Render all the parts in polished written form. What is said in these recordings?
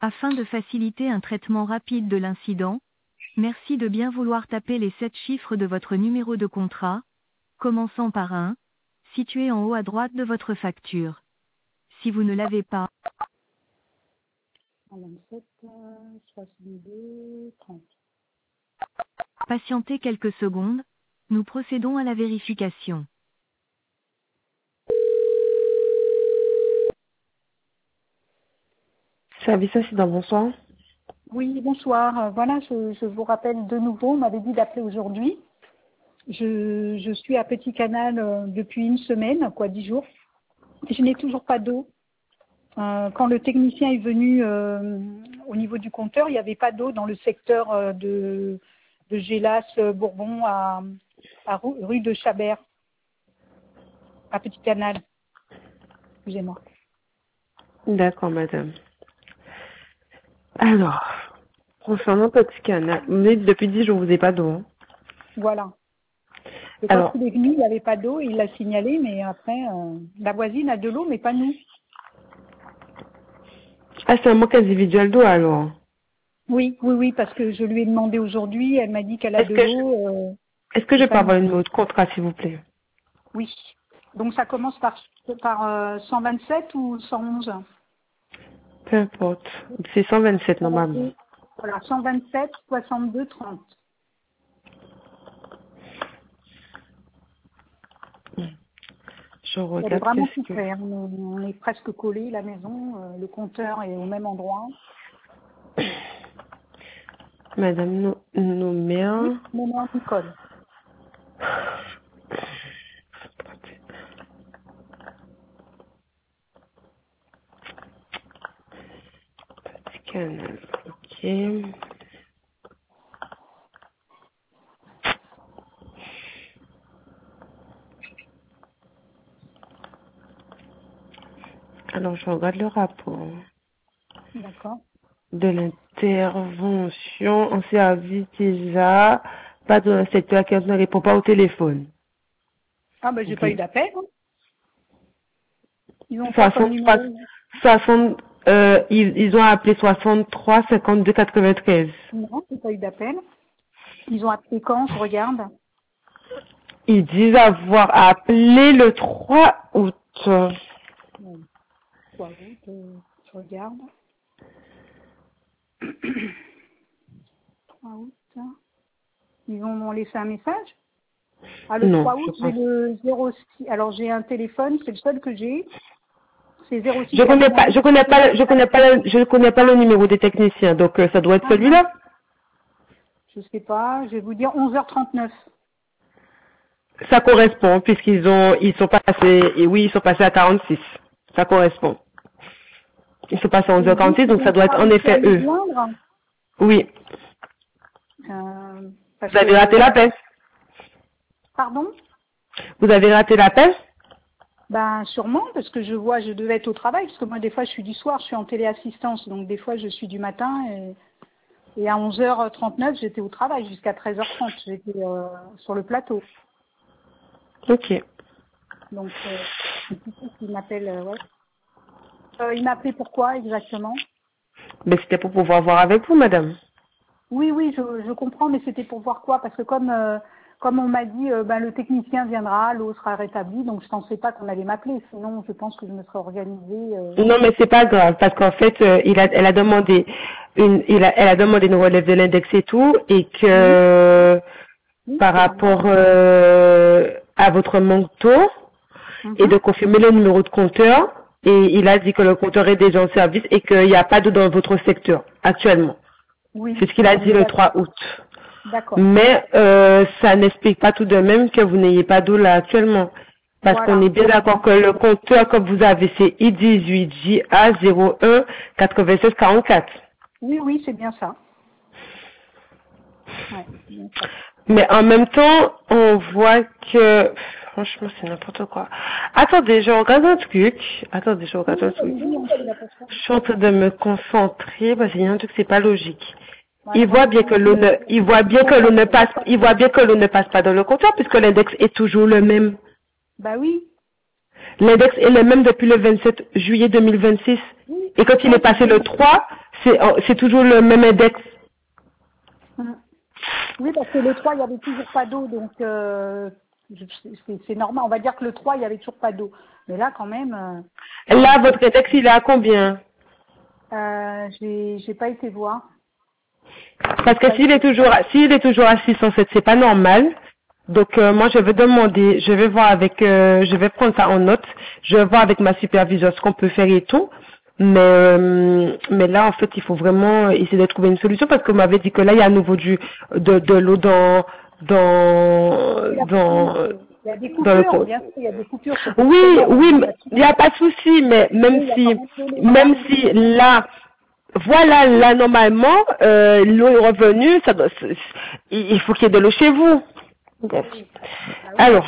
Afin de faciliter un traitement rapide de l'incident, merci de bien vouloir taper les 7 chiffres de votre numéro de contrat, commençant par 1, situé en haut à droite de votre facture. Si vous ne l'avez pas, 27, 62, 30. patientez quelques secondes, nous procédons à la vérification. Service incident, bonsoir. Oui, bonsoir. Voilà, je vous rappelle de nouveau, on m'avait dit d'appeler aujourd'hui. Je suis à Petit Canal depuis une semaine, 10 jours. Je n'ai toujours pas d'eau. Quand le technicien est venu au niveau du compteur, il n'y avait pas d'eau dans le secteur de Gélas, Bourbon, à rue de Chabert, à Petit Canal. Excusez-moi. D'accord, madame. Alors, concernant Petit Canal, mais depuis 10 jours, vous n'avez pas d'eau. Hein. Voilà. Et quand Alors, il est venu, il n'y avait pas d'eau, il l'a signalé, mais après, la voisine a de l'eau, mais pas nous. c'est un manque individuel d'eau alors. Oui, parce que je lui ai demandé aujourd'hui, elle m'a dit qu'elle a Est-ce de que l'eau. je peux avoir le numéro de contrat, s'il vous plaît? Oui. Donc ça commence par 127 ou 111? Peu importe. C'est 127 normalement. Voilà, 127, 62, 30. Je Elle est regarde vraiment qu'est-ce que... super. On est presque collés, la maison. Le compteur est au même endroit. Madame Nouméa. Oui, mon Nicole. Petit Canal, ok. Alors, je regarde le rapport D'accord. de l'intervention en service déjà. Pas dans le secteur qui ne répond pas au téléphone. Ah ben j'ai Ok. pas eu d'appel. Hein. Ils ont quoi comme 63, numéro? 60, ils ont appelé 63 52 93. Non, j'ai pas eu d'appel. Ils ont appelé quand? Je regarde. Ils disent avoir appelé le 3 août. Oui. 3 août, je regarde. 3 août. Ils ont laissé un message. Ah, le Non, 3 je août, j'ai pense. le 06. Alors, j'ai un téléphone, c'est le seul que j'ai. C'est 06 Je connais pas, 88. je connais pas le numéro des techniciens, donc ça doit être Ah, non. celui-là. Je sais pas, je vais vous dire 11h39. Ça correspond ils sont passés, et oui, ils sont passés à 46. Ça correspond. Ils sont passés à Et ils disent 11h46, qu'ils donc ça n'ont doit pas être en réussi à effet me eux. joindre. Oui. Parce Vous avez raté que... l'appel. Pardon? Vous avez raté l'appel. Ben, sûrement, parce que je devais être au travail, parce que moi, des fois, je suis du soir, je suis en téléassistance, donc des fois, je suis du matin, et à 11h39, j'étais au travail, jusqu'à 13h30, j'étais sur le plateau. Ok. Donc, c'est plutôt qu'il m'appelle, ouais. Il m'a appelé pourquoi, exactement? Mais c'était pour pouvoir voir avec vous, madame. Oui, je comprends, mais c'était pour voir quoi? Parce que comme on m'a dit, le technicien viendra, l'eau sera rétablie, donc je pensais pas qu'on allait m'appeler. Sinon, je pense que je me serais organisée. Non, mais c'est pas grave, parce qu'en fait, elle a demandé elle a demandé une relève de l'index et tout, et Oui, que oui, par c'est normal. rapport à votre manteau, et Mhm. de confirmer le numéro de compteur, et il a dit que le compteur est déjà en service et qu'il n'y a pas d'eau dans votre secteur actuellement. Oui, C'est ce qu'il a dit oui, le 3 août. d'accord. Mais ça n'explique pas tout de même que vous n'ayez pas d'eau là actuellement. Parce qu'on Voilà. est bien d'accord que le compteur que vous avez, c'est I18JA01 9644. Oui, c'est bien ça. Ouais, c'est bien ça. Mais en même temps, on voit que... Franchement, c'est n'importe quoi. Attendez, je regarde un truc. Attendez, je Oui, regarde un truc. allez-y, hein, s'il y a pas de problème. Je suis en train de me concentrer parce qu'il y a un truc, c'est pas logique. Voilà, moi, Il voit bien que l'eau ne passe pas dans le compteur puisque l'index est toujours le même. bah oui, L'index est le même depuis le 27 juillet 2026. oui, Et quand il ça, est passé le 3, C'est toujours le même index. Oui, parce que le 3, il n'y avait toujours pas d'eau, donc c'est normal. On va dire que le 3, il n'y avait toujours pas d'eau. Mais là, quand même... Là, votre index, il est à combien? J'ai pas été voir. Parce que s'il est toujours à 607, c'est pas normal. Donc moi je vais voir avec, je vais prendre ça en note. Je vais voir avec ma superviseure ce qu'on peut faire et tout. Mais là en fait il faut vraiment essayer de trouver une solution parce que vous m'avez dit que là il y a à nouveau de l'eau dans Il y a des dans le coupures, compte. bien sûr, il y a des coupures. Oui, mais il n'y a pas de souci, mais même si là, voilà, là normalement, l'eau est revenue, il faut qu'il y ait de l'eau chez vous. Yes. Alors,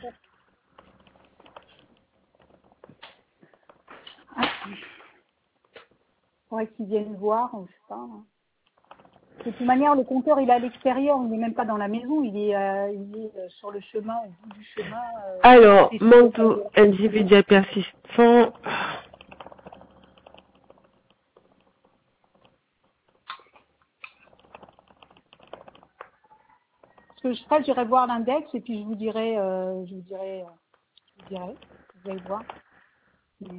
faudrait qu'ils viennent voir, je sais pas. De toute manière, le compteur, il est à l'extérieur, il n'est même pas dans la maison, il est sur le chemin, au bout du chemin. alors, manque d'eau individuel persistant. Ce que je ferai, j'irai voir l'index et puis je vous dirai, vous allez voir. Mais,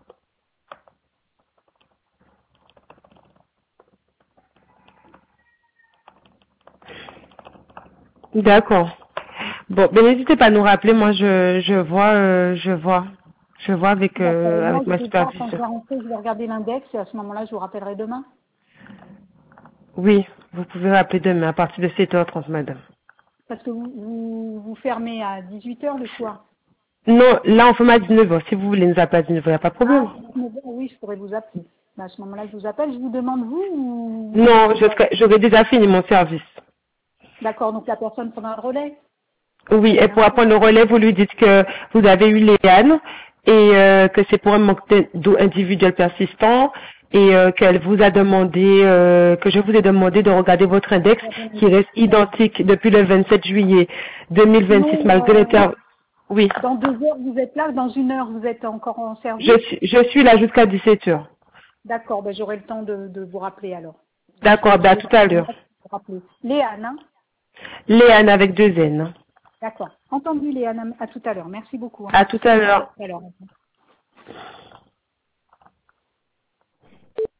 D'accord. Bon, ben n'hésitez pas à nous rappeler, moi je vois avec moi, ma je vais voir, quand je vais superviseure. rentrer, je vais regarder l'index et à ce moment-là, je vous rappellerai demain. Oui, vous pouvez rappeler demain à partir de 7h30, madame. Parce que vous fermez à 18h le soir. Non, là on fait à 19h. Si vous voulez nous appeler à 19h, il n'y a pas de problème. Ah, 19h, oui, je pourrais vous appeler. À ce moment-là, je vous appelle. Je vous demande vous ou... Non, j'aurais déjà fini mon service. D'accord, donc la personne prendra le relais. Oui, et pour prendre le relais, vous lui dites que vous avez eu Léane et que c'est pour un manque d'eau individuel persistant et qu'elle vous a demandé, que je vous ai demandé de regarder votre index qui reste identique depuis le 27 juillet 2026 malgré l'intervalle. Oui, Dans 2 heures, vous êtes là. Dans 1 heure, vous êtes encore en service. je suis là jusqu'à 17h. D'accord, ben, j'aurai le temps de vous rappeler alors. D'accord, ben à tout à l'heure. Léane, hein? Léane avec 2 N. D'accord. Entendu, Léane. À tout à l'heure. Merci beaucoup. Hein. À tout à l'heure. À tout à l'heure.